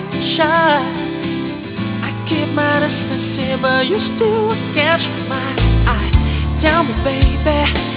shine. I keep my distance here, but you still catch my eye. Tell me, baby.